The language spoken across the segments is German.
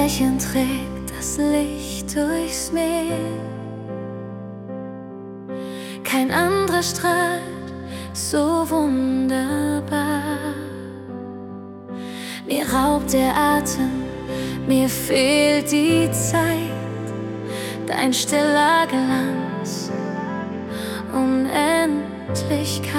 Lächeln trägt das Licht durchs Meer. Kein anderer strahlt so wunderbar. Mir raubt der Atem, mir fehlt die Zeit. Dein stiller Glanz, Unendlichkeit.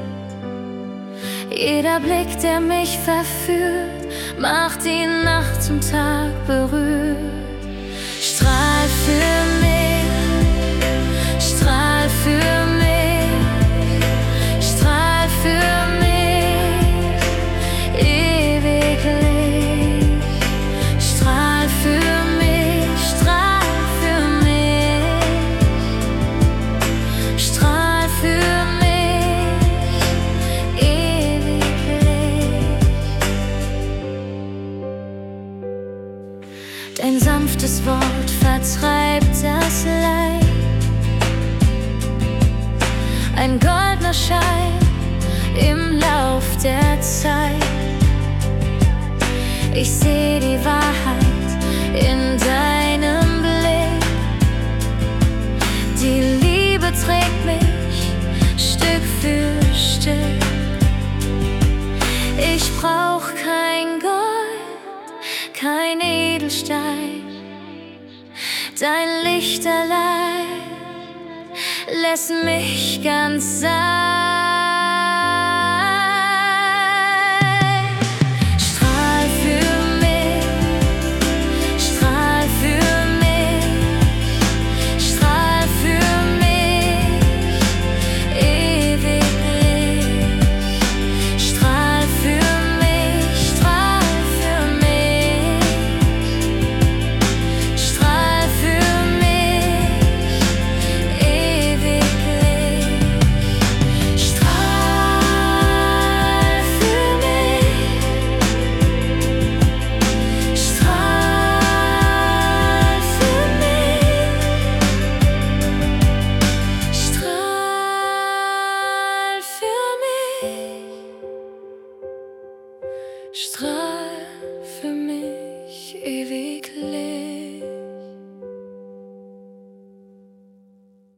Jeder Blick, der mich verführt, macht die Nacht zum Tag berührt. Strahl für mich, strahl für mich, strahl für mich, ewiglich. Strahl für mich, strahl für mich, strahl für mich, ewiglich. Dein sanftes Wort vertreibt das Leid. Ein goldener Schein im Lauf der Zeit. Ich seh die Wahrheit in deinem Blick. Die Liebe trägt mich Stück für Stück. Ich brauch kein Gold, kein Edelstein. Dein Licht allein lässt mich ganz sein. Strahl für mich, strahl für mich, strahl für mich, ewiglich. Strahl für mich, strahl für mich, strahl für mich, ewiglich. Strahl für mich, strahl für mich, strahl für mich, strahl.